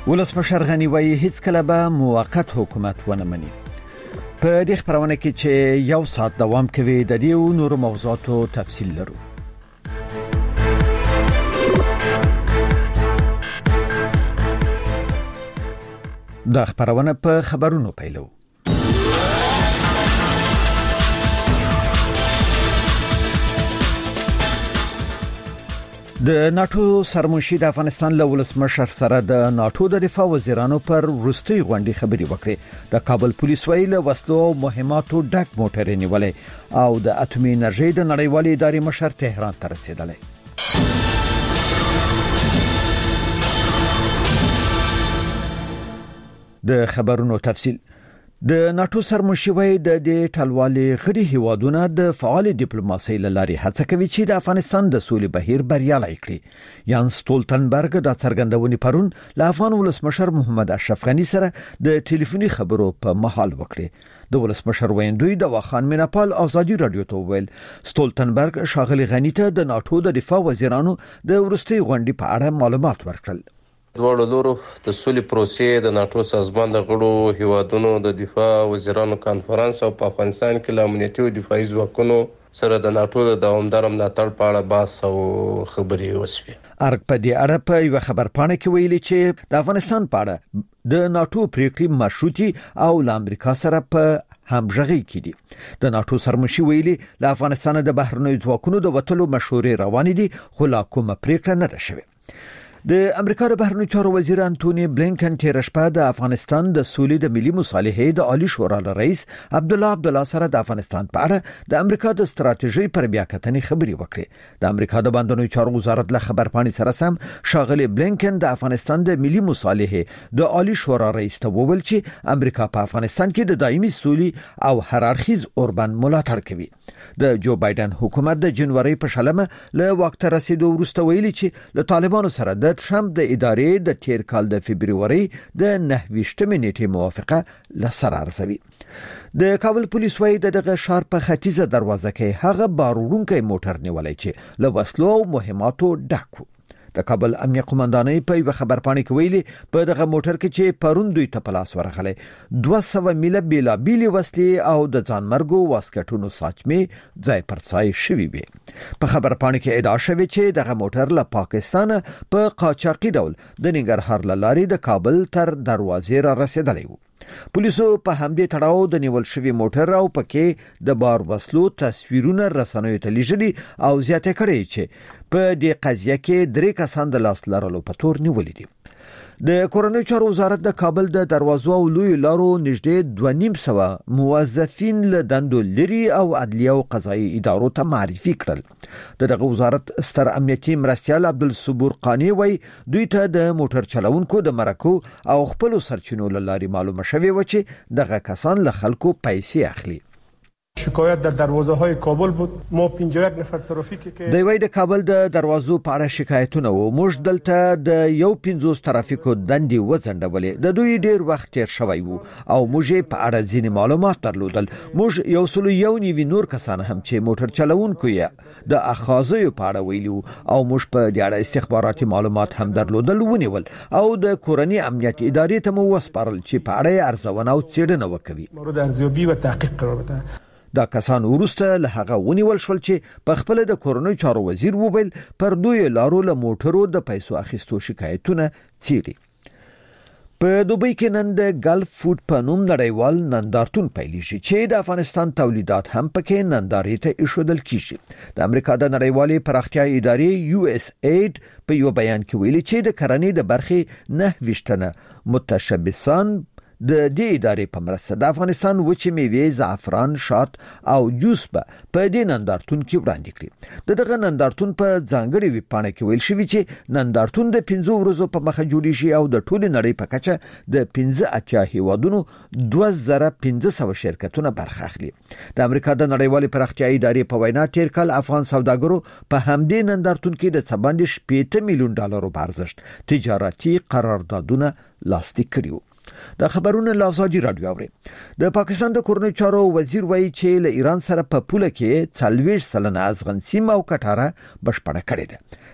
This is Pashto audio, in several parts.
ولسمشر غنی وایي هیڅ کله به موقت حکومت ونه مني. په دې خبرونه کې چې یو ساعت دوام کوي د دې او نور موضوعاتو تفصیل لرو. دا خبرونه په خبرونو پیلو. د ناتو سرمنشي د افغانستان له ولسمشر سره د ناتو د دفاع وزیرانو پر وروستي غونډې خبرې وکړې. د کابل پولیس ویل وسلو او مهماتو ډک موټر نیولې او د اټومي انرژي د نړیوالې ادارې مشر تهران ته رسیدلی. د خبرونو تفصیل. د ناتو سرمنشي وایي د دې ټلوالې غړي هیوادونه د فعال ډیپلوماسۍ لارې هڅه کوي چې د افغانستان د سولې بهیر بریالي کړي. یانس ستولتنبرګ د څرګندونې پرون له افغان ولسمشر محمد اشرف غنی سره د ټلیفوني خبرو په مهال وکړي. د ولسمشر ویندوی د واخان میناپال ازادي رادیو ته ویل ستولتنبرګ شاغلي غنی ته د ناتو د دفاع وزیرانو د ورستي غونډې په اړه معلومات ورکړل. دوړو لورو د سولې پروسې د ناتو سازمان د غړو هیوادونو د دفاع وزیرانو کانفرنس او په افغانستان کې د امنیتي او دفاعي ځواکونو سره د ناتو د دوامدار ملاتړ په اړه بحث او خبرې وشوې. ارګ په دې اړه په یو خبرپاڼه کې ویلي چې د افغانستان په اړه د ناتو پریکړې مشروطي او له امریکا سره په همغږي کې دي. د ناتو سرمنشي ویلي له افغانستان د بهرنیو ځواکونو د وټلو مشورې روانې دي خو لا کومه پریکړه نه ده شوې. د امریکا د بهرنیو چارو وزیر انټونی بلینکن تیر شپه د افغانستان د سولې د ملي مصالحې د عالی شورا رئیس عبدالله سره د افغانستان په اړه د امریکا د ستراتیژي پر بیاکتنې خبرې وکړې. د امریکا د بهرنیو چارو وزارت له خبرپاڼې سره سم شاغلي بلینکن د افغانستان د ملي مصالحې د عالی شورا رئیس ته وویل چې امریکا په افغانستان کې د دایمي سولې او هررخیز اوربند ملاتړ کوي. د جو بایدن حکومت د جنوري په شلمه له وخت رسیدو وروسته ویلي چې له طالبانو سره د ټرمپ د ادارې د تیر کال د فبرवरी د 29 نیټې موافقه لسر ارزوي. د کابل پولیس وایي دغه ښار په ختیځه دروازه کې هغه باروړونکي موټر نیولای چې له وسلو او مهماتو ډک و. د کابل امنیه قومندانۍ په یو خبرپاڼه کې ویلي په دغه موټر کې چې پرون دوی ته پلاس ورغله 200 میله بیلابیلي وسلې او د ځانمرګو واسکټونو ساچمې ځای پر ځای شوي وي. په خبرپاڼه کې ادعا شوې چې دغه موټر له پاکستان په قاچاقي ډول د ننګرهار لارې د کابل تر دروازې را رسیدلی و. پولیسو په همدې تړاو د نیول شوی موټر او پکې د بار وسلو تصویرونه رسنیو ته لیږلي او زیاته کړي چې په دې قضیه کې 3 کسان د لاس لرلو په تور نیولې دي. د کورنیو چارو وزارت د کابل د دروازو او لوی لارو نږدې 2.5 موظفین له دندو لري او عدلیه او قضایي ادارو ته معرفي کړل. دغه وزارت ستر امنیتي مرستیال عبدالصبور قانی وای دوی ته د موټر چلوونکو د مرکو او خپل سرچینو لاري معلومه شوی و چې دغه کسان له خلکو پیسې اخلي. شکایت در دروازه های کابل بود. ما 51 نفر ترافیکی که د وای د کابل د دروازو په اړه شکایتونه و. موږ دلته د یو 50 ترافیکو دندې وځنډولې. د دوی ډیر وخت تیر شوی وو او موږ په اړه ځینې معلومات درلودل. موږ یو سلو یو نیوی نور کسان هم چې موټر چلوونکو یې د اخاذو په اړه ویلو او موږ په دې اړه استخباراتي معلومات هم درلودل ونیول او د کورنۍ امنیت ادارې ته مو وسپارل چې په اړه ارزونه او څېړنه وکړي. مورد ارزیابی و تحقیق قرار بده. دا کسان ورسته له هغه ونیول شول چې په خپل د کورنۍ چارو وزیر وویل پر دوی لارو له موټرو د پیسو اخیستو شکایتونه څېړي. په دوبۍ کې نن د ګلف فود په نوم نړیوال نندارتون پیلېږي چې د افغانستان تولیدات هم پکې نندارې ته ایښودل کیږي. د امریکا د نړیوالې پراختیا ادارې USAID په یو بیان کې ویلي چې د کرنې د برخې 29 متشبثان د دې ادارې په مرسته د افغانستان وچې میوې، زعفران، شات او جوس په دې نندارتون کې وړاندې کړي. دغه نندارتون په ځانګړي ویبپاڼه کې ویل شوی چې نندارتون د 15 ورځو په مخه جوړیږي او د ټولې نړۍ په کچه د 15 هیوادونو 2500 شرکتونه برخه اخلي. د امریکا د نړیوالې پراختیا ادارې په وینا تیر کال افغان سوداګرو په همدې نندارتون کې د څه 70 میلیون ډالرو په ارزښت تجارتي قراردادونه لاسلیک کړي. د خبرونو لاساجي رادیو اوري. د پاکستان د کورنیو چارو وزیر وایي چې له ایران سره په پوله کې 40% ازغن سیمه او کټاره بشپړه کړې ده.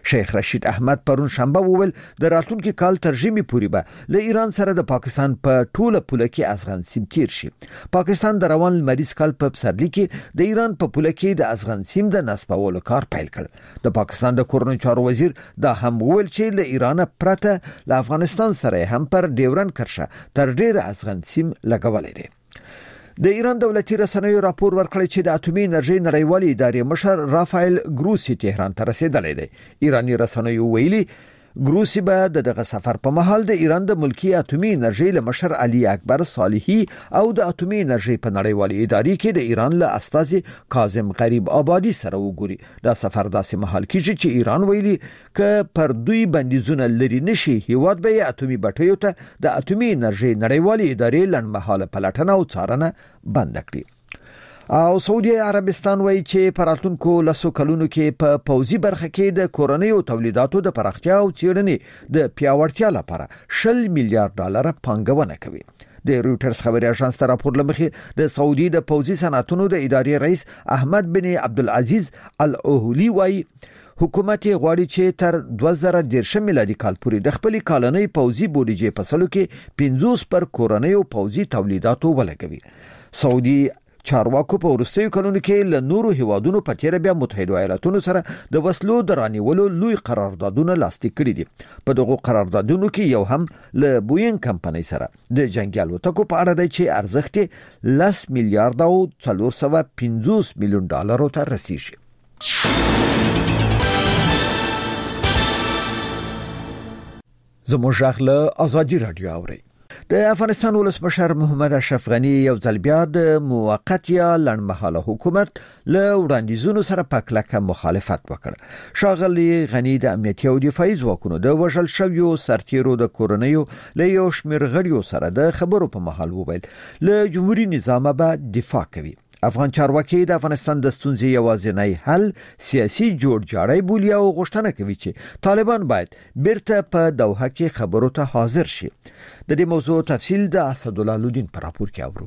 شیخ رشید احمد پرون شنبه وویل د راتلونکي کال تر ژمي پورې به له ایران سره د پاکستان په ټوله پوله کې افغان سیم تیر شي. پاکستان د روان لمریز کال په پسرلي کې د ایران په پوله کې د افغان سیم د نصبولو کار پیل کړ. د پاکستان د کورنیو چارو وزیر دا هم وویل چې له ایران پرته له افغانستان سره هم پر ډیورن کرښه تر ډیره افغان سیم لګولې دي. د ایران دولتي رسنیو راپور ورکړی چې د اټومي انرژي نړیوالې ادارې مشر رافایل ګروسی تهران ته رسیدلی دی. ایرانی رسنیو ویلي ګروسی به دغه سفر په مهال د ایران د ملکی اټومي انرژي له مشر علي اکبر صالحي او د اټومي انرژي په نړیوالې ادارې کې د ایران له استازي کاظم غریب آبادی سره وګوري. دا سفر داسې مهال کېږي چې ایران ویلي ک پر دوی بندیزونه لري نشي هیواد به اټومي بټیو ته د اټومي انرژي نړیوالې ادارې لنډمهاله پلټنه او څارنه بند کړي. او سعودي عربستان وایي چې په راتلونکو لسو کلونو کې په پوځي برخه کې د کورنیو تولیداتو د پراختیا او څېړنې د پیاوړتیا لپاره 10 میلیارډ ډالر پانګونه کوي. د رويټرز خبري اژانس ته راپور لمخې د سعودي د پوځي صنعتونو د ادارې رئیس احمد بن عبدالعزيز الأهلي وایي حکومت غواړي چې تر 2013 میلادي کال پورې د خپل کالنۍ پوځي بودیجې په سلو کې 50 پر کورنیو پوځي تولیداتو ولګوي. سعودي چارواکو په ورستیو کلونو کې له نورو هیوادونو په تیر بیا متحده ایالاتونو سره د وسلو د رانیولو لوی قراردادونه لاسلیک کړي دي. په دغه قراردادونو کې یو هم له بوینګ کمپنۍ سره د جنگي الوتکو په اړه دی چې ارزښت 10 میلیارډ او 450 میلیون ډالرو ته رسیږي. زموږ له ازادي رادیو اوري. د افغانستان ولسمشر محمد اشرف غنی یو ځل بیا د موقت یا لنډمهاله حکومت له وړاندیزونو سره په کلکه مخالفت وکړ. ښاغلي غنی د امنیتي او دفاعي ځواکونو د وژل شویو سرتیرو د کورنیو له یو شمېر غړیو سره د خبرو په مهال وویل له جمهوریت نظام به دفاع کوي. افغان چارواکي د افغانستان د ستونزې یوازینی حل سیاسي جوړجاړی بولي او غوښتنه کوي چې طالبان باید بیرته په دوحه کې خبرو ته حاضر شي. د دې موضوع تفصیل د اسدالله لودین پر راپور کې اورو.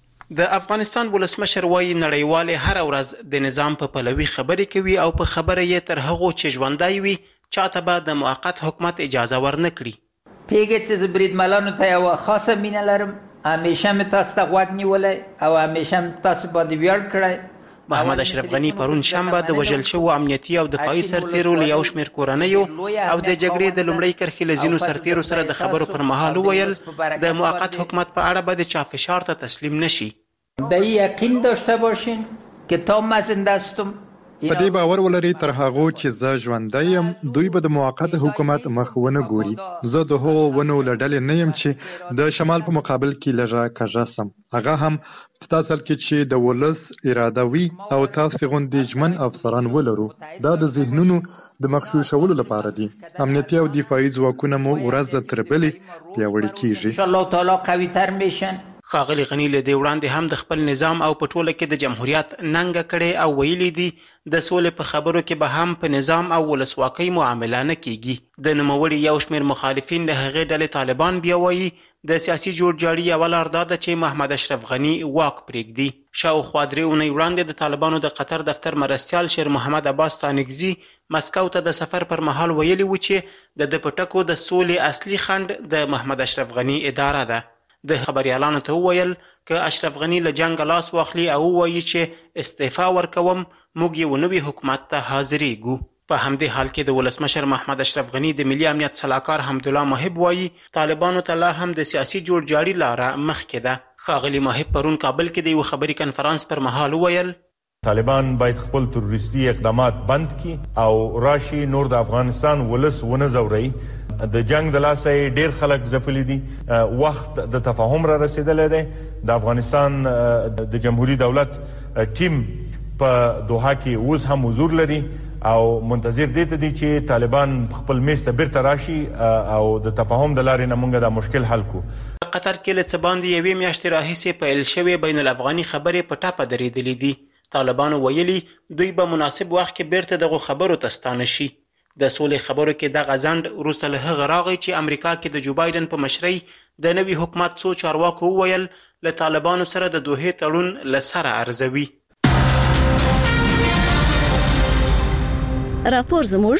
د افغانستان ولسمشر وايي نړیوال هر ورځ د نظام په پلوي خبرې کوي او په خبره یې تر هغه چې ژوندای وي چاته به د موقت حکومت اجازه ورنکړي. پیګه چې بریدمنانو ته یو خاصه مینه لرم، همیشه مې تاسو ته غوږ نیولې او همیشه مې تاسو باندې ویاړ کړی. محمد اشرف غنی پرون شنبه د وژل شوو امنیتي او دفاعي سرتیرو له یو شمېر کورنیو او د جګړې د لومړۍ کرښې له ځینو سرتیرو سره د خبرو پر مهال وویل د موقت حکومت په اړه به د چا فشار ته تسلیم نشي. د یقین داشته باشین که تا من زنده هستم. په دې باور ولري تر هغه چې زه ژوندی یم دوی به د موقت حکومت مخ ونه ګوري. زه د هغو ونو له ډلې نه یم چې د شمال په مقابل کې لږه کږه سم. هغه هم په تاسو کې چې د ولس اراده وي او تاسو غوندې ژمن افسران ولرو. دا د ذهنونو د مغشوشولو لپاره دي. امنیتي او دفاعي ځواکونه مو ورځ تر بلې پیاوړي کیږي. ان شاء الله تعالی قوي تر میشن. ښاغلي غنی له دې وړاندې هم د خپل نظام او په ټوله کې د جمهوریت ننګه کړې او ویلي دي د سولې په خبرو کې به هم په نظام او ولسواکۍ معامله نه کیږي. د نوموړي یو شمېر مخالفین له هغې ډلې طالبان بیا وایي د سیاسي جوړجاړي یوه لار دا ده چې محمد اشرف غنی واک پرېږدي. شاوخوا 3 اونۍ وړاندې د طالبانو د قطر دفتر مرستیال شیر محمد عباس ستانکزي مسکو ته د سفر پر مهال ویلي و چې د پټکو د سولې اصلي خنډ د محمد اشرف غنی اداره ده. د خبريالانو ته وویل که اشرف غنی له جنگ لاس واخلي او وایي چې استعفا ورکوم موږ یو نوي حکومت ته حاضرېږو. په همدې حال کې د ولسمشر محمد اشرف غنی د ملي امنیت سلاکار حمدالله محب وایي طالبانو ته لا هم د سیاسي جوړجاړي لاره مخکې ده. ښاغلي محب پرون کابل کې د یو خبري کنفرانس پر مهال وویل طالبان باید خپل تروریستي اقدامات بند کړي او راشي نور د افغانستان ولس ونه ځوري. د جنگ د لاسه ډیر خلک ځپلي دي. وخت د تفاهم را رسیدلی دی. د افغانستان د جمهوریت دولت ټیم په دوحه کې اوس هم حضور لري او منتظر دی ته دي چې طالبان خپل میز ته بیرته راشي او د تفاهم د لارې نه موږ دا مشکل حل کو. قطر کې له څه باندې یوې میاشتې راهیسې پیل شوې بین الافغاني خبرې په ټاپه درېدلې دي. طالبانو ویلي دوی به مناسب وخت کې بیرته دغو خبرو ته ستانه شي. د سولې خبرو کې دغه ځنډ وروسته له هغه راغی چې امریکا کې د جو بایدن په مشرۍ د نوي حکومت څو چارواکو وویل له طالبانو سره د دوحې تړون له سره ارزوي. راپور زموږ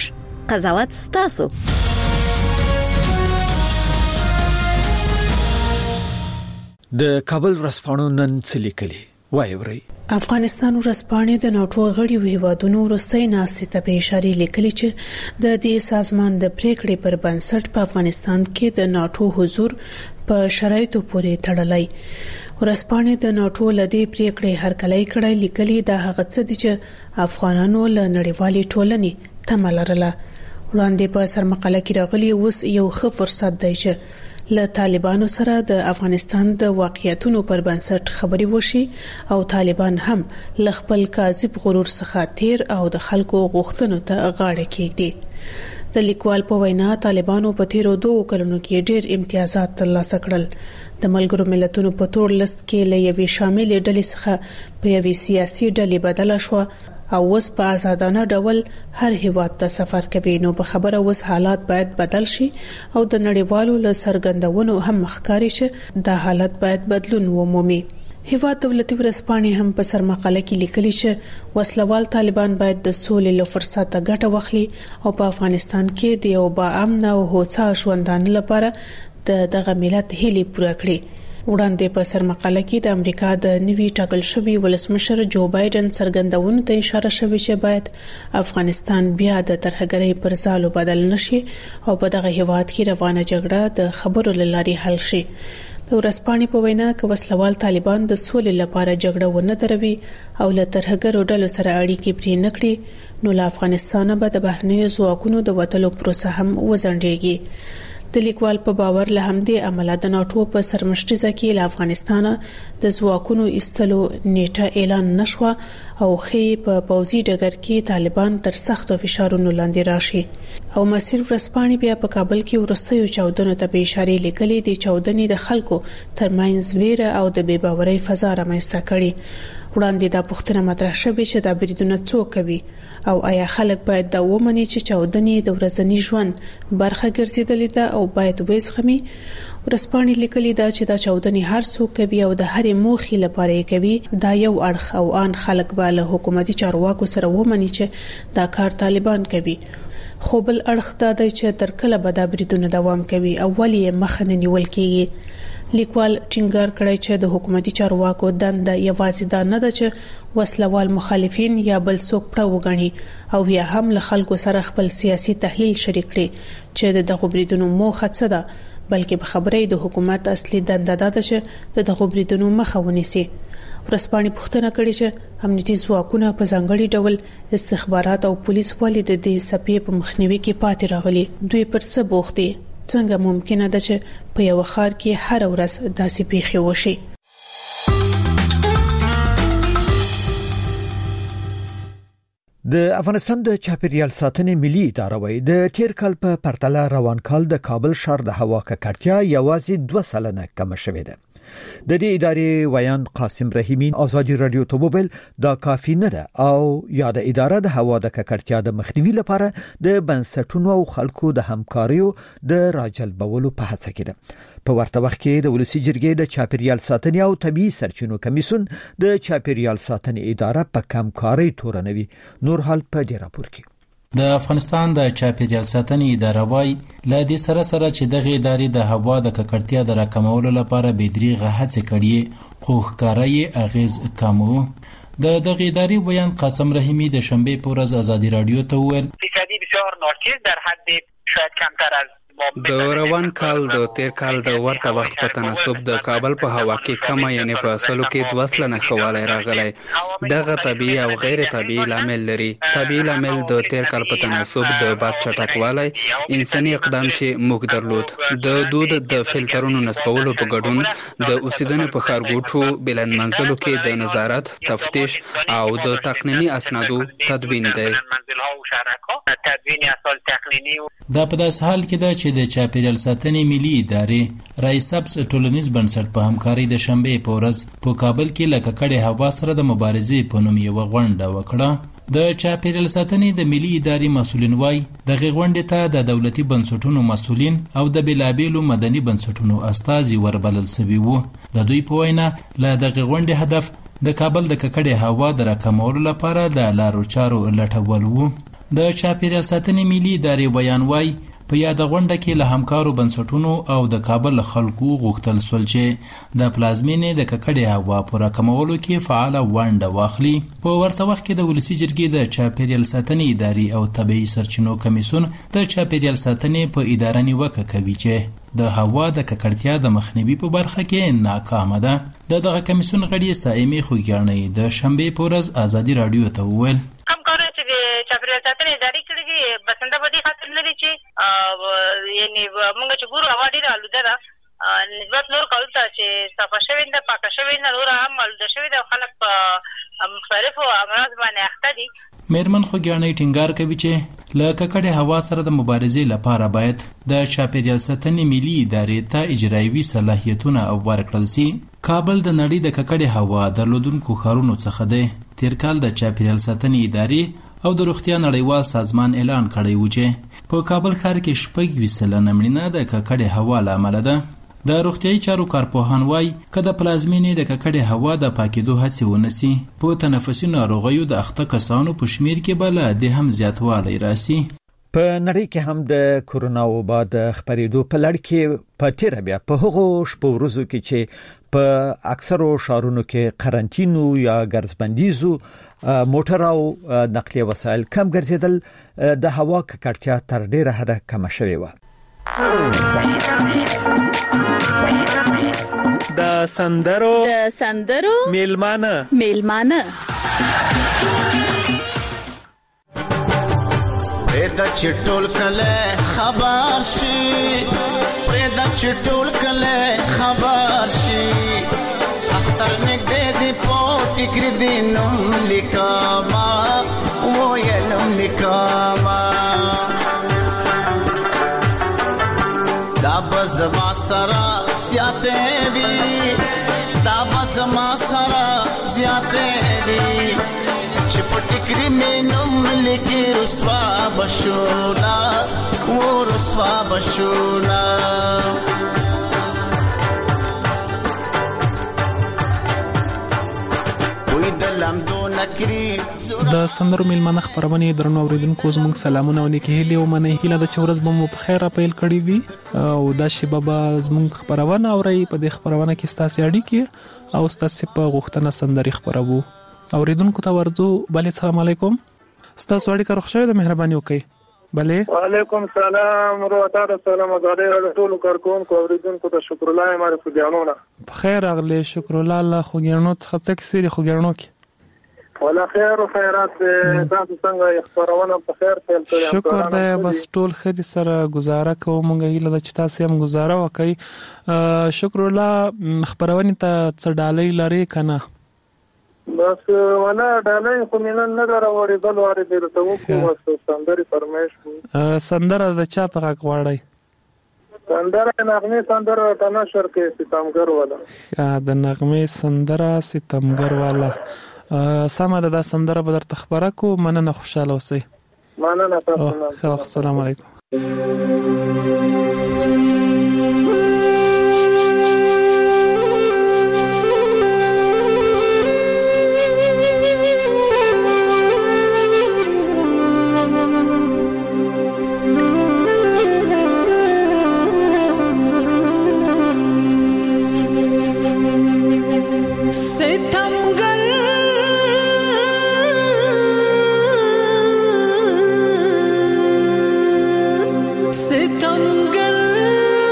قضاوت ستاسو. د کابل ورځپاڼو نن څه لیکلي وایي. افغانستان ورځپاڼې د ناټو غړي هیوادونو وروستۍ ناستې ته په اشاره لیکلي چې د دې سازمان د پریکړې پر بنسټ په افغانستان کې د ناټو حضور په شرایطو پورې تړلی. ورځپاڼې د ناټو لدې پریکړې هرکلی کړی لیکلي دا هغه څه دي چې افغانانو له نړیوالې ټولنې تمه لرله. وړاندې په سرمقاله کې راغلي اوس یو ښه فرصت دی چې له طالبانو سره د افغانستان د واقعیتونو پر بنسټ خبري وشي او طالبان هم له خپل کاذب غرور څخه تیر او د خلکو غوښتنو ته غاړه کېږدي. د لیکوال په وینا طالبانو په تیرو 2 کلونو کې ډېر امتیازات ترلاسه کړل. د ملګرو ملتونو په تور لست کې له یوې شامل ډلې څخه په یوې سیاسي ډلې بدله شو او اوس په آزادانه ډول هر هیواد ته سفر کوي. نو په خبره اوس حالات باید بدل شي او د نړیوالو له څرګندونو هم ښکاري چې دا حالت باید بدلون ومومي. هیواد دولتي ورځپاڼې هم په سرمقاله کې لیکلي چې وسلوال طالبان باید د سولې له فرصته ګټه واخلي او په افغانستان کې د یو باامن او هوسا ژوندانه لپاره دغه ملت هیلې پوره کړي. وړاندې په سرمقاله کې د امریکا د نوي ټاکل شوی ولسمشر جو بایدن څرګندونو ته اشاره شوې چې باید افغانستان بیا د ترهګرۍ پر ځالو بدل نشي او په دغه هیواد کې روانه جګړه د خبرو لارې حل شي. د ورځپاڼې په وینا کې وسلوال طالبان د سولې لپاره جګړه ونه دروي او له ترهګرو ډلو سره اړیکې پرې نه کړي نو له افغانستانه به د بهرنیو ځواکونو د وټلو پروسه هم وځنډيږي. د لیکوال په باور له همدې عمله د ناټو په سرمشتزه کې له افغانستانه د ځواکونو ایستلو نیټه اعلان نشوه او خې په پوځي ډګر کې طالبان تر سختو فشارونو لاندې راشي. او مسیر ورځپاڼې بیا په کابل کې ورستیو چاودنو ته به اشاره لیکلي دي. چاودنې د خلکو ترمنځ ویره او د بې باورۍ فضا رامنځته کړي. وړاندې دا پوښتنه مطرح شوه چې دا بریدونه څوک کوي او آیا خلک باید دا ومني چې چاودنې د ورځني ژوند برخه ګرځیدلې ده او باید وځخمي. ورځپاڼې لیکلي دا چې دا چاودنې هر څوک کوي او د هرې موخې لپاره یې کوي. دا یو اړخ او ان خلک به له حکومتي چارواکو سره ومني چې دا کار طالبان کوي. خو بل اړخ دا دی چې تر کله به دا بریدونه دوام کوي او ولې مخه نه نیول کیږي. لیکوال ټینګار کړی چې د حکومتي چارواکو دنده یوازې دا نه ده چې وسلوال مخالفین یا بل څوک پړه وګڼي او یا هم له خلکو سره خپل سیاسي تحلیل شریک کړي چې دغه بریدونو موخه څه ده، بلکې په خبرې د حکومت اصلي دنده ده چې دغه بریدونو مخه ونیسي. ورځپاڼې پوښتنه کړې چې امنیتي ځواکونه په ځانګړي ډول استخبارات او پولیس ولې د دې څپې په مخنیوي کې پاتې راغلي، دوی پر څه بوخت دي، څنګه ممکنه ده چې په یو ښار کې هر ورځ داسې پیښې وشي. د افغانستان د چاپیریال ساتنې ملي اداره وایي د تیر کال په پرتله روان کال د کابل ښار د هوا ککړتیا یوازې 2% کم شوې ده. د دې ادارې ویان قاسم رحیمی ازادي رادیو ته وویل دا کافی نه ده او یا د اداره د هوا د ککړتیا د مخنیوي لپاره د بنسټونو او خلکو د همکاریو د راجلبولو په هڅه کې ده. په ورته وخت کې د ولسی جرګې د چاپیریال ساتنې او طبي سرچینو کمیسیون د چاپیریال ساتنې اداره په کمکارۍ تورنوي. نور حال په دې راپور کې د افغانستان د چاپیریال ساتنې اداره وايي لا دې سره چې دغه ادارې د هوا د ککړتیا د راکمولو لپاره بېدریغه هڅې کړې خو ښکارایي اغیز کم و. د دغه ادارې بیان قاسم رحیمی د شنبه په ورځ ازادي رادیو ته وویل فیصدی بسیار ناچیز در حد شاید کمتر از د روان کال د تیر کال د ورته وخت په تناسب د کابل په هوا کې کمه یعنی په اصلو کې 2% خواله راغلی. دغه طبيعي او غیر طبيعي لامل لري. طبيعي لامل د تیر کال په تناسب د باد چټکوالی، انساني اقدام چې موږ درلود، د دود د فلټرونو نصبولو په ګډون، د اوسیدنې په ښارګوټو بلند منزلو کې د نظارت، تفتیش او د تقنینی اسنادو تدوین دی. دا په داس حال کې ده چې د چاپیریال ساتنې ملي ادارې رئیس سبز ټولنیز بنسټ په همکاري د شنبه په ورځ په کابل کې لکه کډې هوا سره د مبارزې په نوم یو غونډه وکړه. د چاپیریال ساتنې د ملي ادارې مسولین وایي دغه غونډې ته د دولتي بنسټونو مسولین او د بلابلو مدني بنسټونو استازي وربلل شوي وو. د دوی په وینا له دغه غونډې هدف د کابل د ککړې هوا د راکمولو لپاره د لارو چارو لټول وو. د چاپیریال ساتنې ملي ادارې بیان وایي په یاد غونډه کې له همکارو بنسټونو او د کابل خلکو غوښتل سول چې د پلازمینې د ککړې هوا په راکمولو کې فعاله ونډه واخلي. په ورته وخت کې د ولسي جرګې د چاپیریال ساتنې ادارې او طبیعي سرچینو کمیسیون د چاپیریال ساتنې په اداره نیوکه کوي چې د هوا د ککړتیا د مخنیوي په برخه کې ناکامه ده. دغه کمیسیون غړي سائمې خوږیاڼۍ د شنبې په ورځ ازادي رادیو ته وویل همکارو چې د چاپیریال ساتنې ادارې کړي دي بسنده په دې خاطر لري چې یعنی موږ چې ګورو هوا ډېره آلوده ده نسبت نور کلو ته چې صفا شوې ده پاکه شوې ده نور هم آلوده شوې ده خلک په مختلفو امراض باندې اخته دي. میرمن خوږیاڼۍ ټینګار کوي چې له ککړې هوا سره د مبارزې لپاره باید د چاپیریال ساتنې ملي ادارې ته اجرایوي صلاحیتونه ورکړل شي. کابل د نړۍ د ککړې هوا درلودونکو ښارونو څخه دی. تیر کال د چاپیریال ساتنې ادارې او د روغتیا نړیوال سازمان اعلان کړی و چې په کابل ښار کې 6% مړینه د ککړې هوا له امله ده. د روغتیايي چارو کارپوهان وایي که د پلازمینې د ککړې هوا د پاکېدو هڅې ونسي په تنفسي ناروغیو د اخته کسانو په شمیر کې به له دې هم زیاتوالی راسي. په نړۍ کې هم د کورونا وبا د خپرېدو په لړ کې په تیر بیا په هغو شپو ورځو کې چې په اکثرو ښارونو کې قرنټینو یا ګرځبندیزو موټر او نقلیه وسایل کم ګرځیدل د هوا ککړتیا تر ډیره حده کم شوې و. د سندرو میلمانه پرېدا چټول کله خبر شي پرېدا چټول کله خبر شي اختر نګدې دی پټ کړ دینم لیکما وینم لیکما دا بز ما سرا زیاته وی دا بز ما سرا زیاته وی چپټکری مینم لکی رسوا بشونا و رسوا بشونا وې دلم دو نکری د سندرو میلمانه خبرونه درنو اوریدونکو زموږ سلامونه او نیکی هیله او منې هیله د چورز بمو په خیر اپیل کړی وي او دا شی بابا زموږ خبرونه اوري په دې خبرونه کې ستاسو اړیکې او ستاسو په غوښتنه سندري خبرو اوریدونکو ته ورځو. بله السلام علیکم ستاسو اړیکه روښه ده مهرباني وکړئ. بله وعلیکم السلام ورحمت الله وبرکاته ټول کارکونکو اوریدونکو ته شکر الله ماره خوګیانونه بخیر اغلی شکر الله خوګیانو ته تکسیر خوګیانو کې ولا خیر او خیرات تاسو څنګه خبرونه په خیر تل کړی شکر ده بس ټول خدي سره گزاره کوم مونږ هیله د چتا سم گزاره وکي شکر الله خبرونه ته څډالې لري کنه بس ولا ډالې خو مینن نه راوړې بل واره دې ته وکړو سندري فرمایش سندره د چا په غږ غواړي سندره نغمه سندره تناشر کې ستمګر والا د نغمه سندره ستمګر والا سمه ده سندره به درته خبره کو مننه خوشاله اوسئ. مننه تاسو. السلام علیکم. ستمګر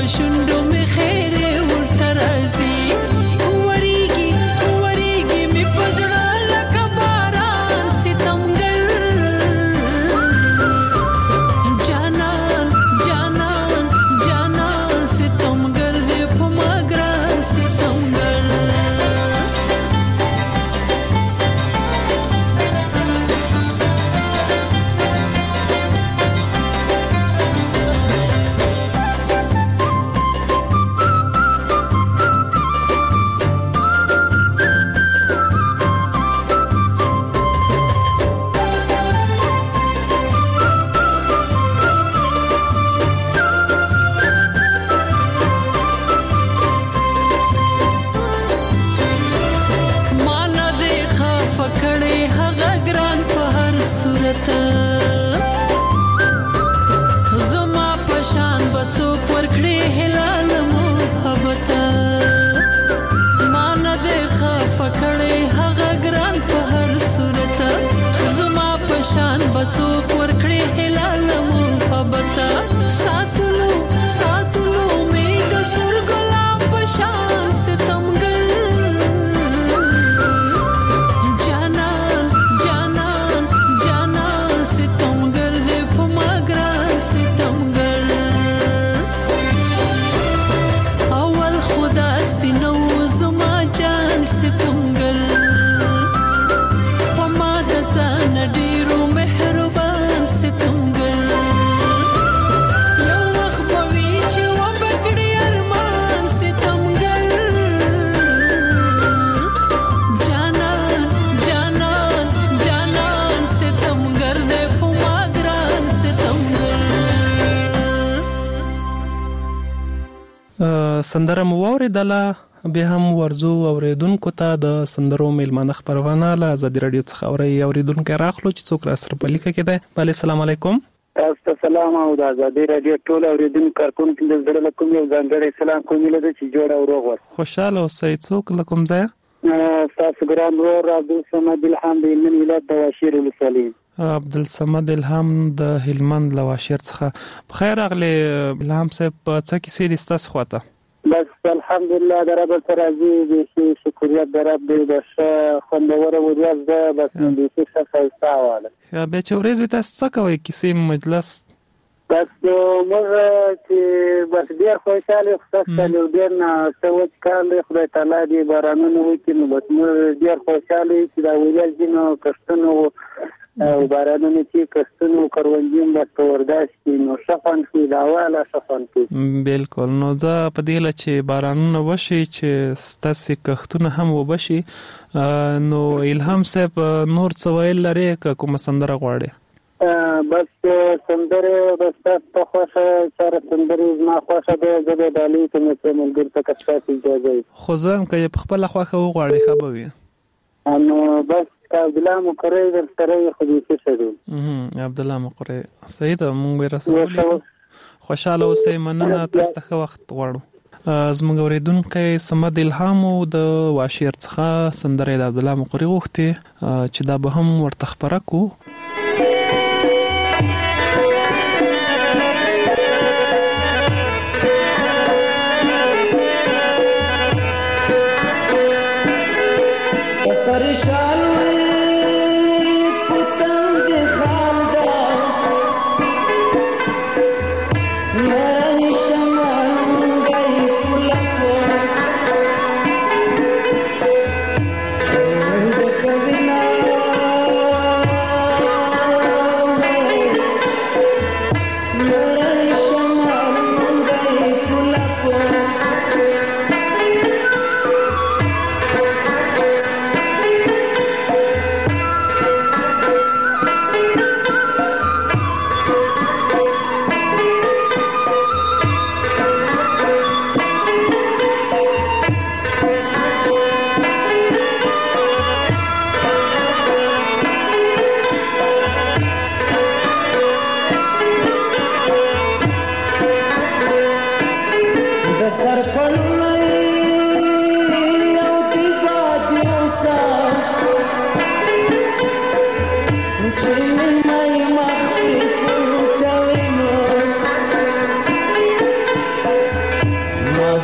شوندو می خیر ورته راځي وریږي وریږي می پزړه لکه باران ستمګر جانان جانان جانان ستمګر دې په مګران ستمګر زما پشان بڅوک ورکړي هلال محبت مان دې خف کړي هغه ګران په هر صورت زما پشان بڅوک ورکړي هلال محبت ساتلو ساتلو می د سر ګلاب پشان ستمګر سندره مو واوریدله بیا هم ورزو اوریدونکو ته د سندرو میلمانه خبرونه له ازادي رادیو څخه اوریدونکو راخلو چې څوک را سره په لیکه کې ده. بله السلام علیکم. تاسو ته سلام او د ازادي رادیو ټول اوریدونکو کارکونکو د زړه له کوم یو ځانګړی سلام کوم له چې جوړ او روغ ور خوشاله اوسئ. څوک له کوم ځای؟ تاسو ګران ورور عبدالصمد الحام د هلمند ولایت د واشیر ولسوالۍ. عبدالصمد الحام د هلمند له واشیر څخه. بخیر راغلی الحام صاحب. څه کیسې دي ستاسو خواته؟ بس الحمدلله در رب راضي دي شکریت در رب دې د خوندور ورځ ده بس دې څه ښه واله. بیا چې ورځ وي تاسو څه کوئ کیسې مجلس؟ بس موږ چې بس ډېر خوشاله خصوصا ډېر نه سوچ کال خدای تعالی دې بارانونه وکړي نو بس موږ ډېر خوشاله چې دا ورځ دې نو کښتونو او بارانونه چې کښتونو کروندین د ورداشتي نو شفن کې دا والا شفن کې بالکل. نو زه په دې ل چې بارانونه وشي چې ستاسو کښتونه هم وبشي نو الهام صاحب نور څه ویل لري کوم سندره غواړي؟ بس سندره بس په خوښه سره سندره ما خوښه ده زه د علي ته مې ملګری ته کښته اجازه خو زه هم که په خپل خوښه وغواړي ښه به وي. نو بس عبدالله مقری در سره خو دې څه شو عبدالله مقری صحیح ده. مونږ به رسول خوشاله اوسئ. مننه. تاسو ته ښه وخت غواړو. زموږ اوریدونکی صمد الهام د واشیر څخه سندره د عبدالله مقری غوښتې چې دا به هم ورته خپره کړو.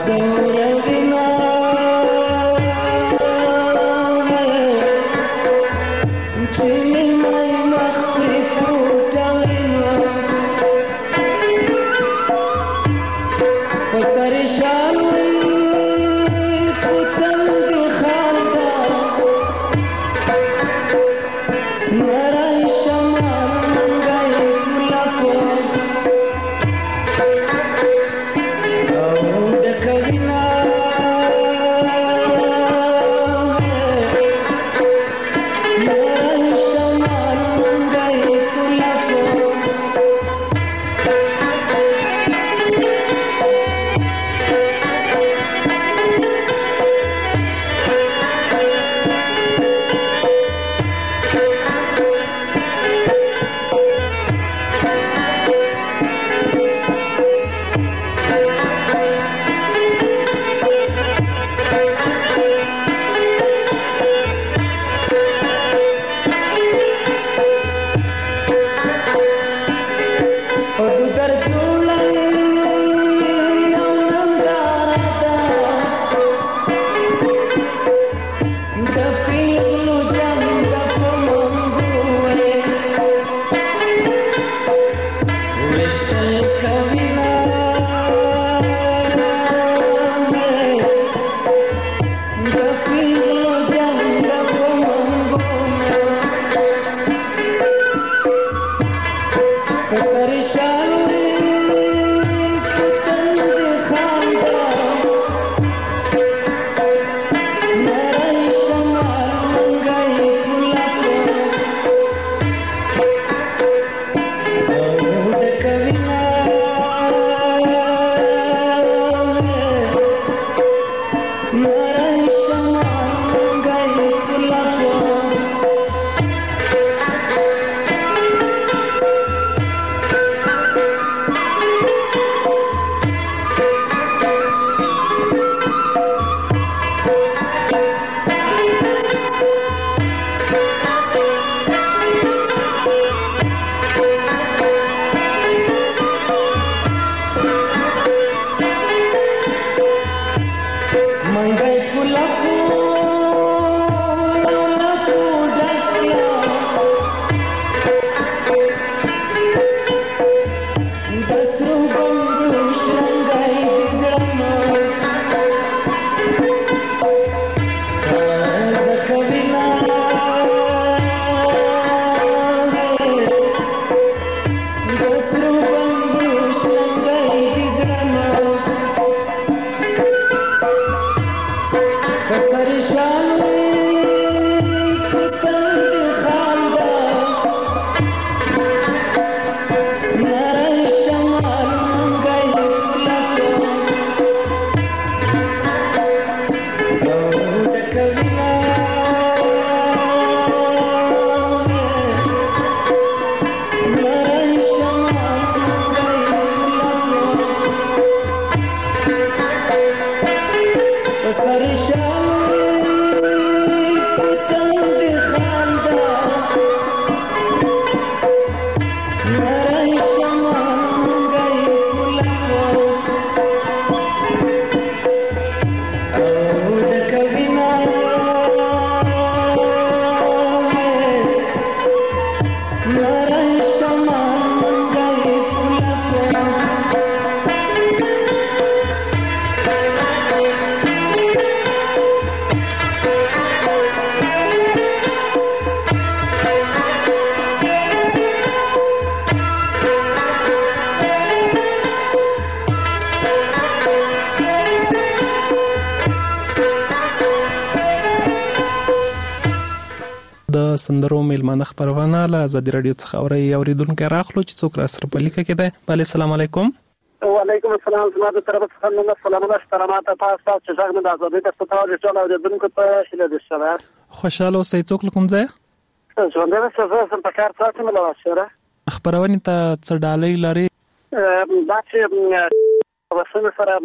د سندرو میلمانه خبرونه له آزادي رادیو څخه اوریدونکو راخلو چې څوک را سره په لیکه کې ده. بله السلام علیکم. وعلیکم السلام. زما د طرف څخه نو سلامونه احترامات تاسو چې څنګه د آزادي د ستاره ټول اوریدونکو ته شله دي سره خوشاله اوسئ. څوک کوم ځای ژوند د څه په کار ساتي مله واشره خبرونه ته څه ډالۍ لري دا چې وسنه سره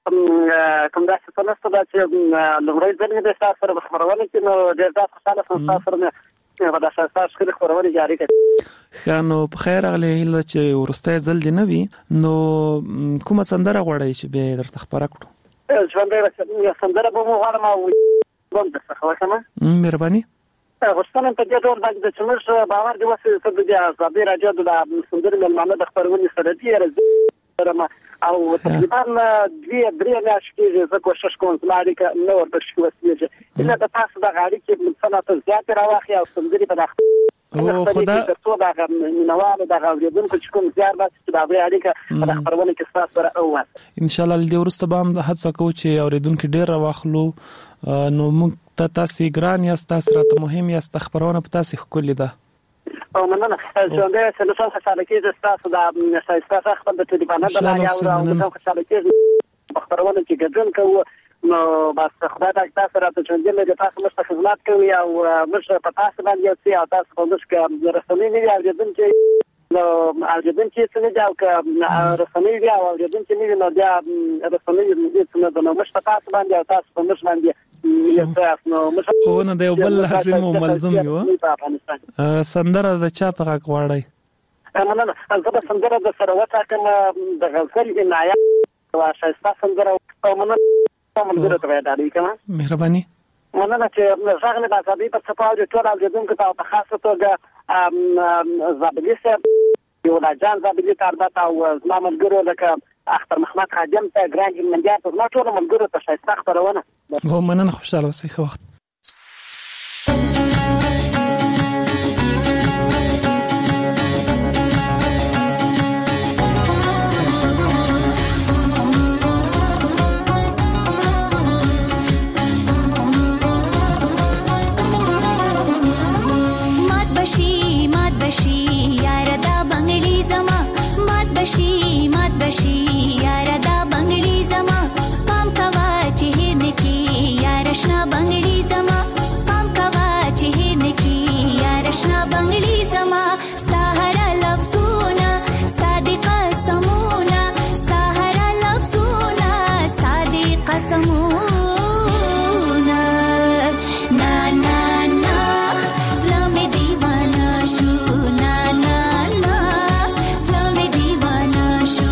کوم دا څه نه ستاسو چې لومړی ځل د تاسو سره خبرونه کې نو ډېر تاسو سره تاسو سره په داسې اساس کې خبرونه جاری کړي. خانو په خیر اغلی چې ورسته ځل دی نوي نو کومه سندره غوړی چې به درته خبره کړو؟ ژوندۍ یو سندره به مو غواړم او بم درڅخه وکړم. مهرباني. غوښتنه په دې ډول باندې چې موږ باور دی وسه د ازادي راډیو د سندرې مېلمانه د خبرونې سره دی او تقریبا 2-3 میاشتې کېږي زه کوشش کوم چې اړیکه نه ورته شي وسیږي نه د تاسو د اړیکې په صنعت زیات راوخی او سندرې په داخل او خدا څو دا نوواله د غوړېدونکو چې کوم زیار بس چې دا به اړیکه په خبرونه کې تاسو سره اوه ان شاء الله د ورسته به هم هڅه کوو چې اوریدونکو ډیر راوخلو نو موږ ته تاسو ګران یاست تاسو راته مهم یاست خبرونه په تاسو خولې ده او مننه ژوندۍ سلسله خوشاله کېږي تاسو د تاسو خپل د ټلیفون د لارې او د خوشاله کېږي خبرونه چې ګډون کوو نو بس خدای دې تاسو راته ژوندۍ له تاسو مشته خدمت کوي او مش په تاسو باندې یو څه تاسو په مشکل رسمي نه یو چې نو اجازه چې څنګه جاو ک رسمي دی او اجازه چې نه بیا رسمي دې څنګه د نو مش په تاسو باندې او تاسو په مش باندې او نه دی بل لازم او ملزم یو سندره د چا په غږ غواړي مننه زه سندره د سروت حکم د غزل عنایت واشسته سندره او مننه ته وایي کوم مهرباني مننه چې ځاګنه د ازادي په صفاو د ټول اوریدونکو ته په خاصه توګه زابلی سره یو د جان زابلی تربت او زمامل ګرو لکه اختر محمد خادم ته ګرانډ منډیا ته ما ټول ملګرو ته شایسته خبرونه هو مننه خوشاله اوسئ ښه وخت مات بشي یاره دا بنگړي زما پام کوا چې هند کې یاره شنا بنگړي زما پام کوا چې هند کې یاره شنا بنگړي زما سهارا لفظونه صادقه سمونه سهارا لفظونه صادقه سمونه نا نا نا اسلام دیوانه شو نا نا نا اسلام دیوانه شو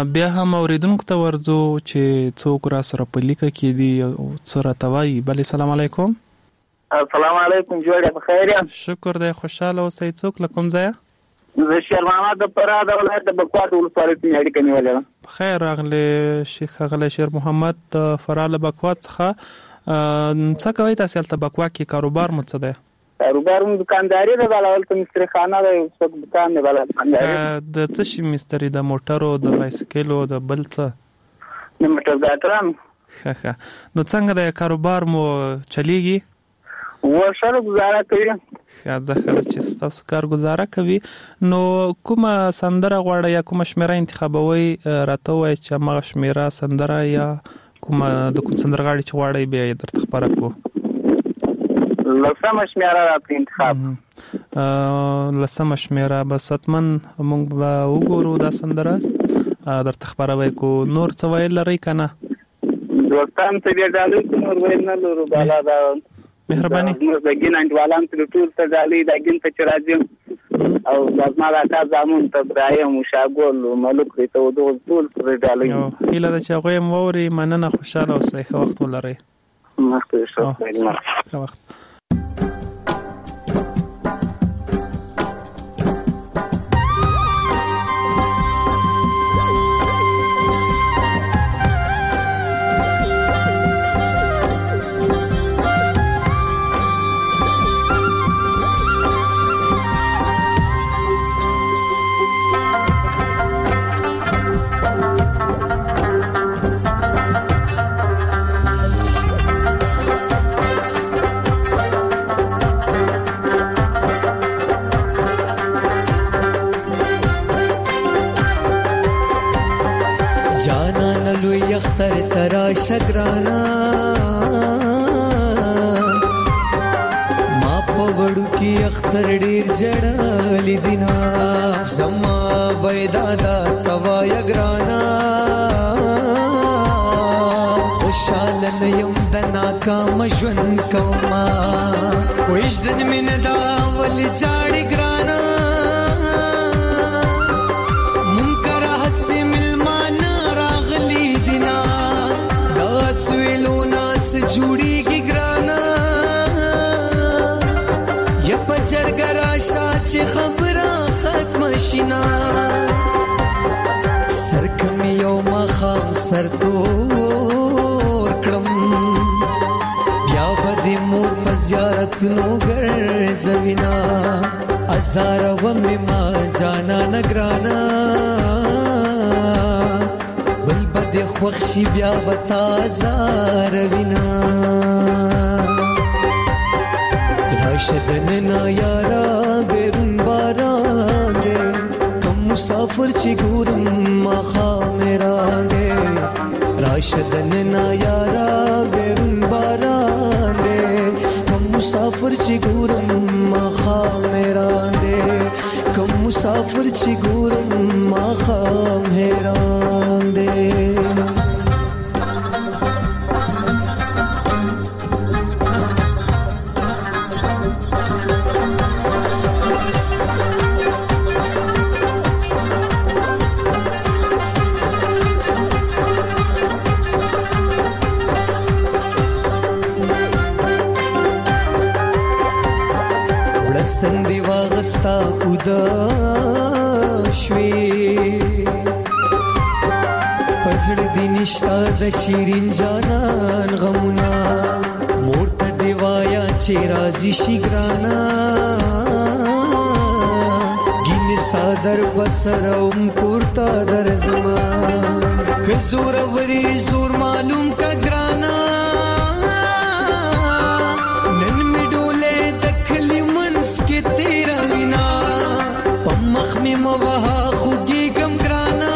بیا هم اوریدونکو ته ورځو چې څوک را سره په لیکه کې دي او سره توای. بل السلام علیکم. السلام علیکم، جوړه بخیر یم. شکر دی، خوشاله اوسئ. څوک له کوم ځای؟ زه شیر محمد د فراه د ولایت د بکوات ولسوالۍ څخه اړیکه نیولې. خیر راغلی شیخ اغلی شیر محمد د فراه له بکوات څخه. څه کوئ تاسو هلته بکوات کې؟ کاروبار مو څه دی؟ کاروبار مو دکانداري ده، بله هلته مستري خانه ده، یو څوک دکان دی، بله دکانداري. د څه شي مستري؟ د موټرو، د بایسکلو، د بل څه؟ د موټر ګاټرانو. ښه. نو څنګه د کاروبار مو چلیږي؟ ورسره گزاره کوي. ښه چې ستاسو کار گزاره کوي. نو کومه سندره غواړئ یا کومه شمیره انتخابوي؟ راته ووایئ چې همغه شمیره سندره یا کومه د کوم سندرغاړي چې غواړئ بیا یې درته خپره کړو. لسمه شمیره راته انتخاب. لسمه شمیره بس حتمن موږ به وګورو دا سندره درته خپروی کو. نور څه ویل لرئ که نه؟ دوستان ته بیا ډالۍ کو، نور ویل نه لرو. بالا دا مهرباني د ګین انډوالان ته ټول ته ډالۍ، د ګین ته چې راځم او زما د اکا زامون ته ابراهیم او شاګل او ملک دی ته ټول سره ډالۍ. هیله ده چې هغوی هم واوري. مننه، خوشحاله اوسئ، ښه وخت ولرئ. مخکې ښه وخت. اختر ترا شگرانا ما پوڑو کی اختر ډیر جړالی دینا سما بيدادا توا یگرانا خوشال نیم د ناکام ژوند کوما کویش دن من دا ول چاړ ګرانا منکر حس ملمان راغلی دینا دا سویلو ناس جوړی کی ګرانا یا پچرګرا شاچ خبره ختم شینا سرکم یو مخام سر تور کړم بیا بدی مور مزیارت نو ګر زوینا ازار و ما جانا نگرانا بل بد خوخشی بیا بتا زار وینا راشدن نا یارا بیرون باران دے کم مسافر چی گورم مخا میران دے راشدن نا یارا بیرون باران دے کم مسافر چی گورم مخا میران دے کم مسافر چی گورم مخا میران دے ستن دی واغستا خدا شوی پزړ دی نشتا د شیرین جانان غمونا مورته دی وایا چې رازي شي ګرانا ګین صادر بسروم کوړتا در زما که زور وری زور معلوم کا ګرانا مخمی موها خوگی گم گرانا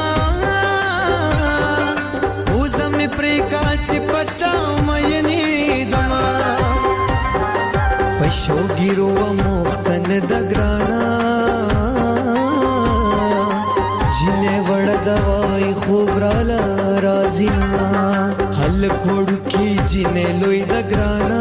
اوزم پریکا چی پتا مینی دما پشو گیرو و مختن دگرانا جینے وڑ دوائی خوب رالا رازینا حل کوڑو کی جینے لوی دگرانا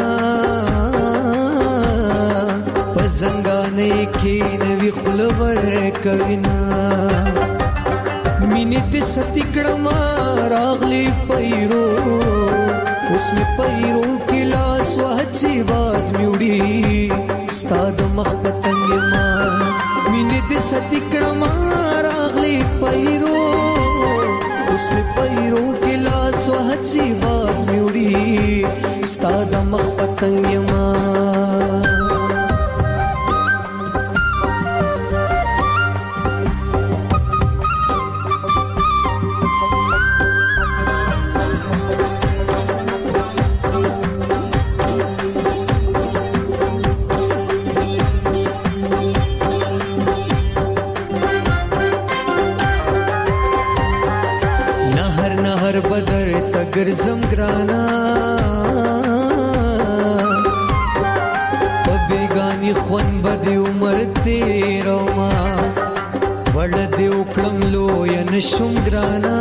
زنګانې کې نوی خلور کوینا مینې د ستکړم راغلی پیرو اوس می پیرو کې لاس وهڅي باد میوړي ستاد مخ پتنګ ما مینې د ستکړم راغلی پیرو اوس می پیرو کې لاس وهڅي باد میوړي ستاد مخ پتنګ ما بدر تګرزم ګرانا په بیگانی خون بدی عمر تیرو ما وړ دی وکړم لو یا نشم ګرانا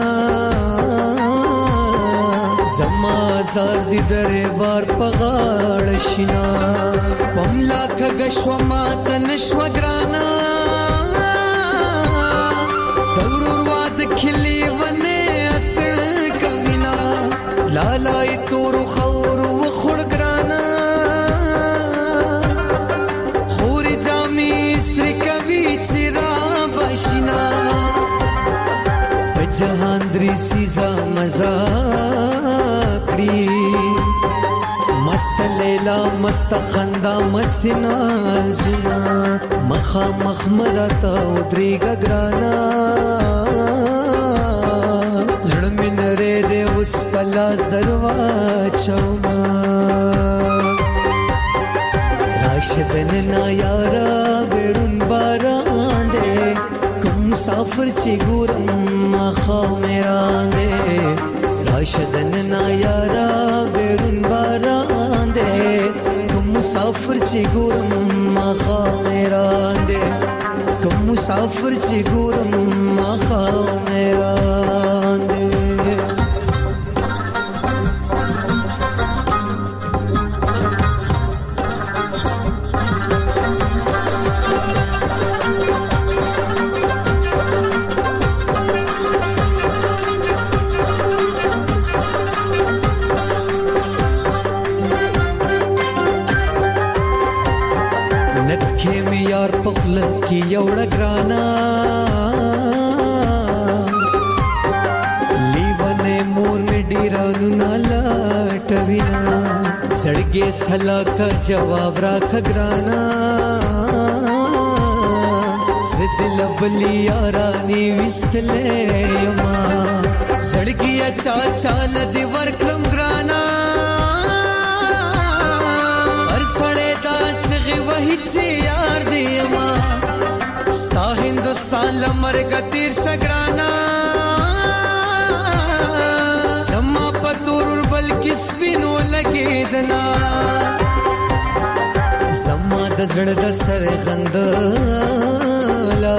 زما زار دی دربار پغاړ شینا پملا کګشو ما تنشو ګرانا دورور واد کلی ونه لالای تور خور و خور گرانا خوری جامی سری کوي چرا بشنا په جهان درې سیزا مزا کړی مست لیلا مست خندا مست نازنا مخا مخمرتا ودری گرانا اوس پلاس درواچوما راشدن نا یارا بیرون باران دے کم مسافر چی گورم مخا میران دے راشدن نا یارا بیرون باران دے کم مسافر چی گورم مخا میران دے کم مسافر چی گورم مخا میران دے یار پخل کی یوړه ګرانا لیونه مور می ډیرانو نالاټوینا سړګي سلا کا جواب راخ ګرانا زدل بلی یارانی وستلې یما سړګي چا چال دی ورکم ګرانا هر سړې دا چغي وਹੀ چې یار دی ما ستا هندوستان لمرګ تیر شګرانا زما پتور بلکې سپینو لګیدنا زما د زړه د سر غندلا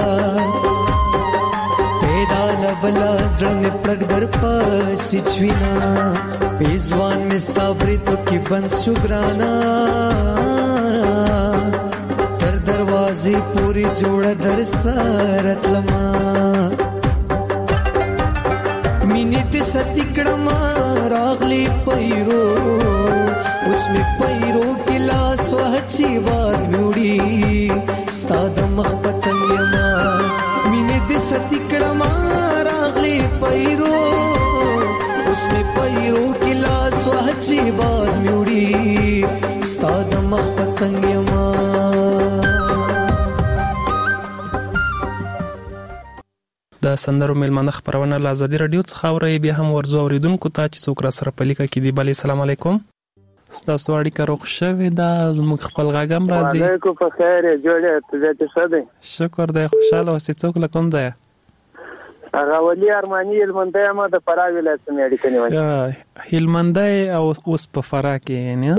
پیدا لبلا زړه می پړګ در پاسې چوینا پیزوان می صبرې تو کې بند شګرانا دروازې پوری جوړه در سرت لما مینې ته ستکړم راغلی پیرو اوس می پیرو کې لاس وهڅي واد وړي ستاد مخ پتنګ ما مینې ته ستکړم راغلی پیرو اوس می پیرو کې لاس وهڅي واد وړي ستاد مخ پتنګ ما د سندرو ملمنه خبرونه له ازادي رادیو څخه اوري بیا هم ورزو اوریدونکو ته چې څوک را سره پلیکه کې دی بلی السلام علیکم ستاسو اړیکه روغ شوې ده زموږ خپل غاګم راځي وعلیکم بخیر جوړه ته څه ده شکر دی خوشاله اوسې څوک له کوم ځای هغه ولي ارماني هلمندای ما د فراه ولایت نه اړیکه نیولې هلمندای او اوس په فراه کې نه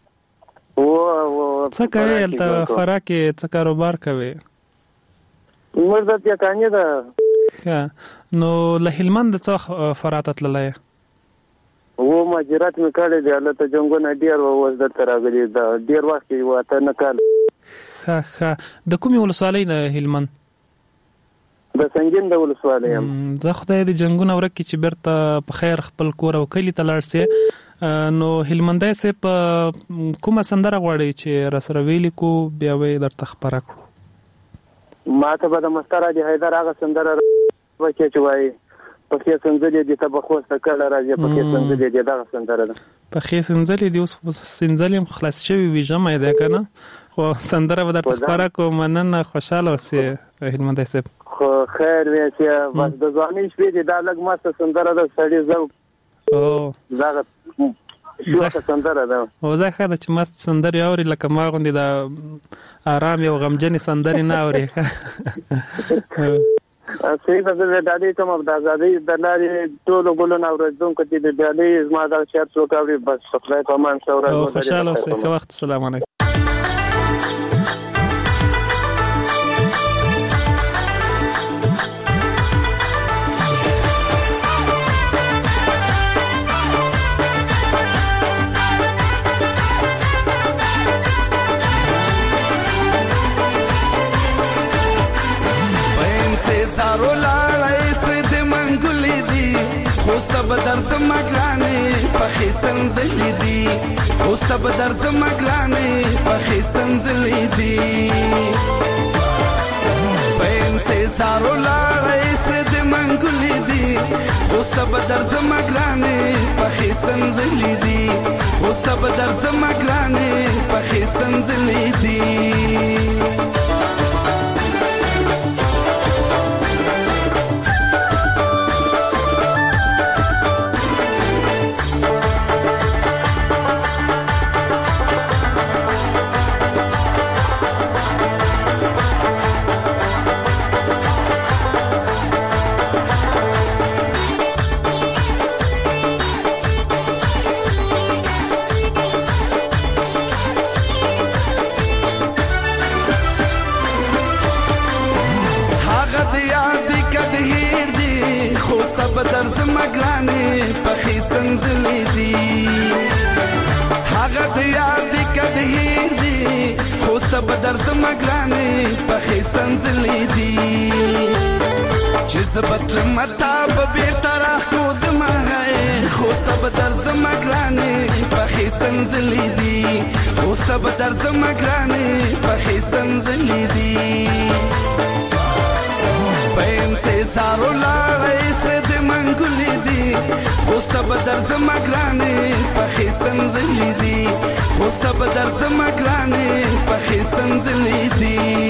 څه کوي البته فراه کې څه کاروبار کوي مرزه ته کانې ده نو له هلمند څخه فراه ته تللای مهاجرت مې کړی دی هلته جنګونه ډېر اوس دلته راغلي دا ډېر وخت یې واته نه کال د کومې ولسوالۍ نه هلمند د سنگین د ولسوالۍ یم. زه خدای دې جنگونه ورکړي چې بیرته په خیر خپل کور او کلی ته لاړ سي. نو هلمندی صاحب کومه سندره غواړئ چې راسره ویلي کو بیا به درته خپره کړو؟ ما ته به د مستر حاجي حیدر هغه سندره وکړي چې وایي پخې سنځلې دي ته به خوسته کله راځي پخې سنځلې دي دغه سندره ده. پخې سنځلې دي اوس سنځلې هم خلاص شوي وي ژمی دی که نه خو سندره به درته خپره کړو. مننه خوشحاله اوسې هلمندی صاحب. خو خیر وی چې بس د ځوانۍ شپې دي دا لږ مسته سندره ده سړي ذوق دغه شوخه سندره ده. او زه ښه ده چې مست سندرې اوري لکه ما غوندې د آرام یو غمجنې سندرې نه اوري. صحیح ده. زه د ډالۍ کوم د ازادۍ د لارې ټولو ګلونه اورېدونکو چې د ډالۍ زما دغه شعر څوک اوري بس خدای په امان ښه ورځ ولري. خوشحاله اوسئ. ښه وخت. السلام علیکم. بدر زمگلانی پخی سنزلی دی خوست بدر زمگلانی پخی سنزلی دی به انتظارو لارای سرد منگلی دی خوست بدر زمگلانی پخی سنزلی دی خوست بدر زمگلانی پخی سنزلی دی. بدر زمگلانی پخی سنزلی دی هاگا دیار دی کدهیر دی خوست بدر زمگلانی پخی سنزلی دی چیز بطل مطاب بیر تراخ کود مهی خوست بدر زمگلانی پخی سنزلی دی خوست بدر زمگلانی پخی سنزلی دی به انتظارو لارای سرد منگلی دی خوست بدر زمگلانی پخی سنزلی دی خوست بدر زمگلانی پخی سنزلی دی.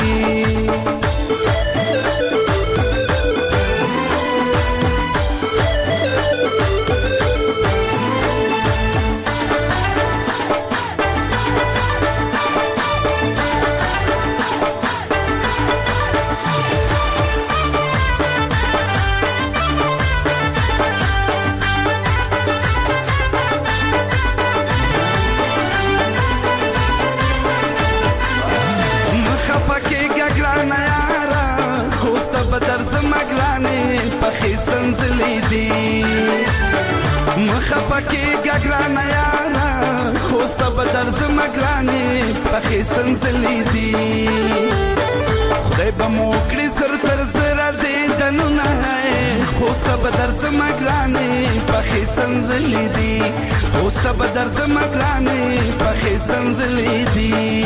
بدر زمگلانی پخی سنزلی دی مخفکی گگران یارا خوست بدر زمگلانی پخی سنزلی دی خدای بموکری سر تر زر دیدنو نهی خوست بدر زمگلانی پخی سنزلی دی خوست بدر زمگلانی پخی سنزلی دی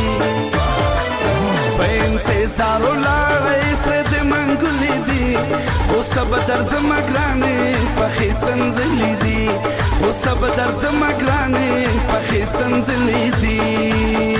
به انتظارو لارای سرد منگلی دی خوست بدر زمگلانی پخی سنزلی دی خوست بدر زمگلانی پخی سنزلی دی.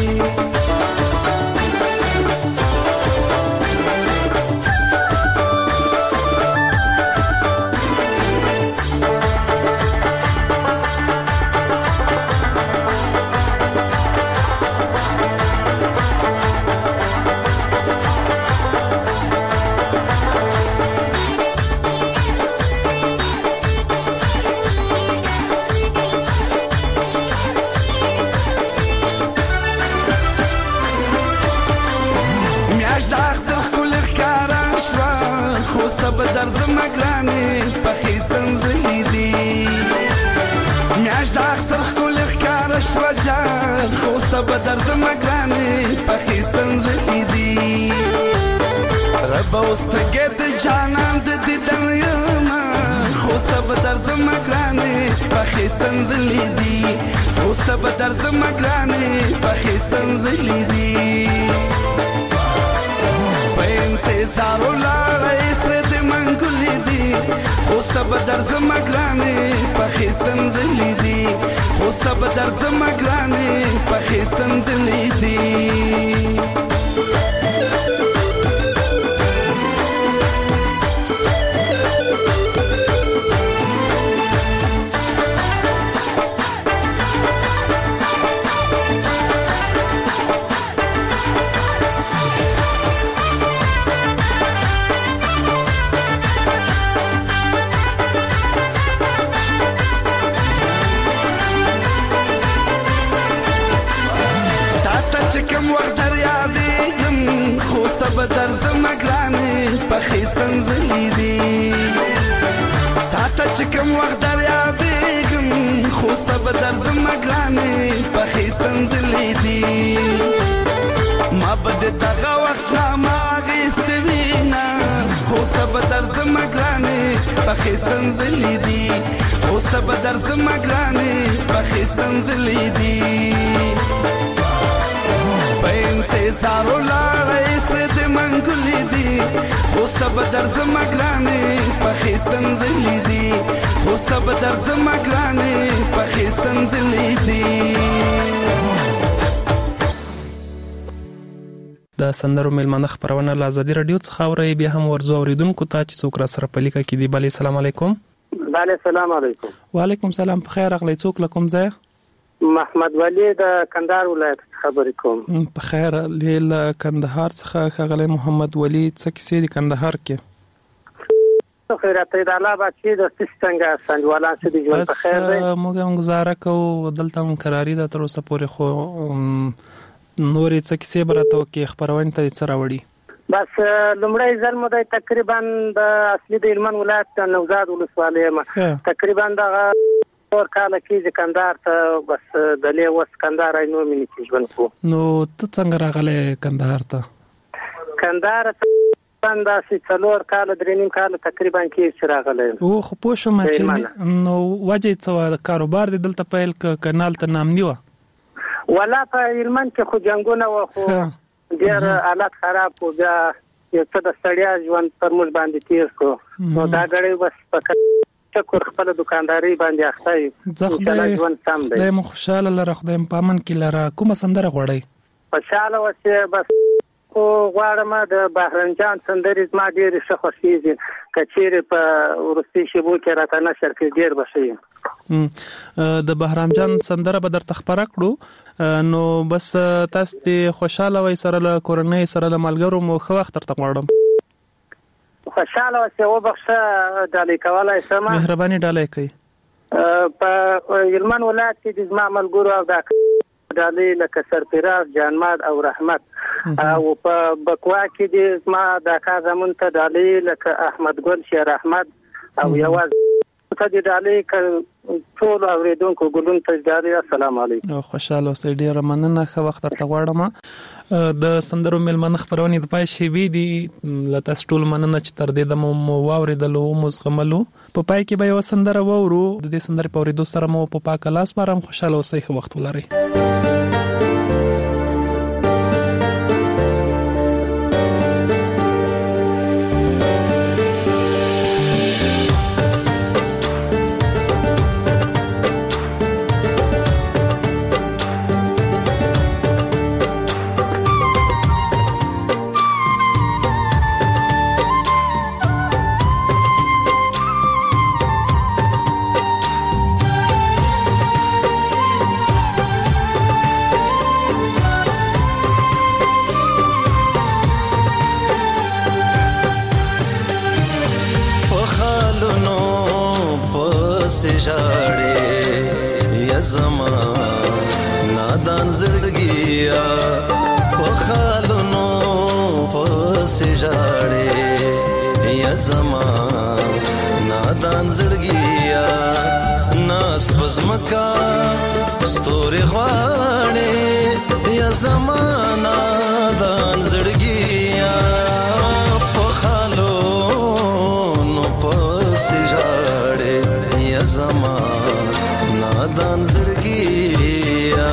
بدر زمگلانی پخی سنزلی دی میاش داختر خکول اخکارش و جان خوست بدر زمگلانی پخی سنزلی دی زبا واستګې د جانان د دیدن یما خوسته به درځم ګرانې پخې سنځلې دي خوسته به درځم ګرانې پخې سنځلې دي په انتظار ولاړې سره د منګلې دي خوسته به درځم ګرانې پخې سنځلې دي خوسته به درځم ګرانې پخې سنځلې دي بدر زمګرانې پخې سنځلې دي تاته چې کوم وخت در یادېږم خوسته بدر زمګرانې پخې سنځلې دي ما بد دغه وخت نامه اخیستې وینا خوسته بدر زمګرانې پخې سنځلې دي خوسته بدر زمګرانې پخې سنځلې دي په انتظار ولاړې سره د منګلې دي خوسته به درځم ګرانې پخې سنځلې دي خوسته به درځم ګرانې پخې سنځلې دي د سندرو میلمانه خبرونه له ازادي رادیو څخه اوري بیا هم ورزو اوریدونکو ته چې څوک را سره پلیکه کې دی. بله السلام علیکم. بله السلام علیکم. وعلیکم السلام. په خیر اغلی. څوک له کوم ځای؟ محمد ولی د کندهار ولایت خبرې کوم. په خیر لیل کندهار څخه خغلی محمد ولی څه کیسې د کندهار کې؟ خیرات د الله بچی د څنګه سنجوالان چې د ژوند په خیر دی. موږ هم گزاره کوو دلته هم قراری ده تر اوسه پورې خو نورې څه کیسې برته کې خبرونه ته څه راوړي. بس لمړی ځل مو د تقریبا د اصلي د هلمند ولایت نوزاد ولسوالۍ تقریبا دغه اور کاله کې کندهار ته بس د لې وس کندهار نو مې چې ژوند کو. نو ته څنګه راغله کندهار ته؟ کندهار ته باندې څلور کال درې نیم کال تقریبا کې راغله. او خو پوه شوم چې نو وجه څه کاروبار د دلته پیل کنال ته نام نیو ولا په هلمند کې خو جنگونه و خو ډېر حالت خراب و بیا یو څه د ستړیا ژوند پر موږ باندې تیر کو نو دا غړي بس پکې شکر خپل دکانداري باندې اخته ژوند سم دی. د خوشاله لره خدای په امن کې لره کومه سندره غوړی؟ خوشاله وسه بس خو غواړم د بهرام جان سندرې ما ډېر ښه خوښیږي کچېره په ورستي شبو کې راته نشر کې ډېر بشي. د بهرام جان سندره به درته خبره کړو نو بس تاسو ته خوشاله وای سره له کورنۍ سره له ملګرو مو خو وخت ترته غواړم. خوشاله اوسه وبخښه ډالۍ کولای سم. مهرباني ډالۍ کوي. په هلمند ولایت کې د زما ملګرو او د ډالۍ لکه سرفراز جانماد او رحمت او په بکوا کې د زما د کا زمون ته ډالۍ لکه احمد ګل شیر احمد او یواز ته د ډالۍ ټول اوریدونکو ګلون ته ډالۍ. السلام علیکم. خوشاله اوسئ. ډیره مننه. ښه وخت درته غواړم. د سندرو میلمانه خبرونه د پای شی وی دي لته ټول مننه چې تر دې د مو واوریدلو مو زغملو. په پای کې به یو سندره وورو. د دې سندرې په اوریدو سره مو په پاک لاس بارم خوشاله اوسئ. ښه وخت ولرئ. زما نادان زړګیا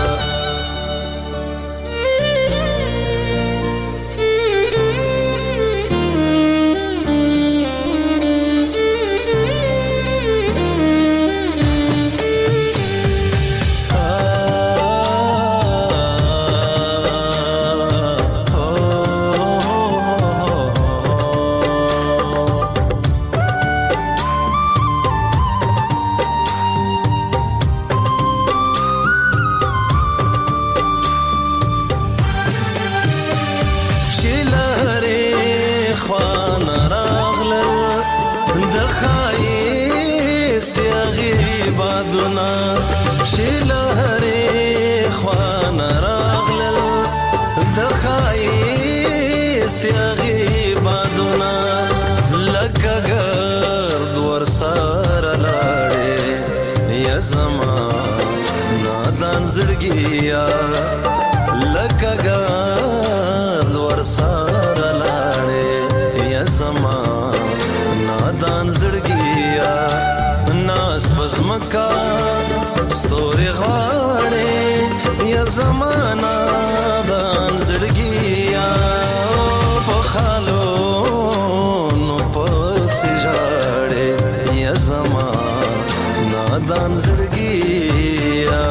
زړګیا لکه ګل ورسره لاړې یا زما نادان زړګیا ناس پزمکا ستوري غاړې یا زما نادان زړګیا په خالو نو پسې ژاړې یا زما نادان زړګیا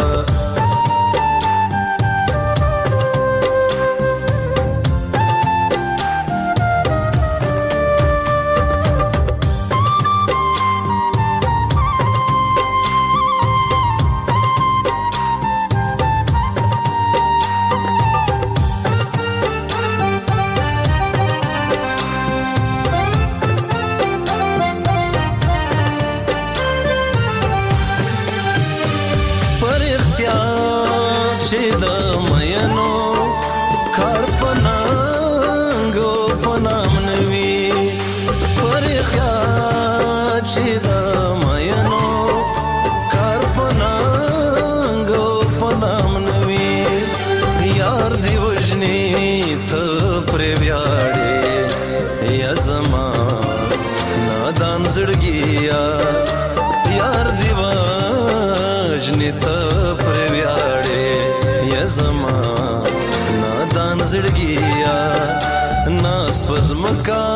زړګیا یار دیواجنی ته پر ویاړې یا زما نادان زړګیا ناس پزمکا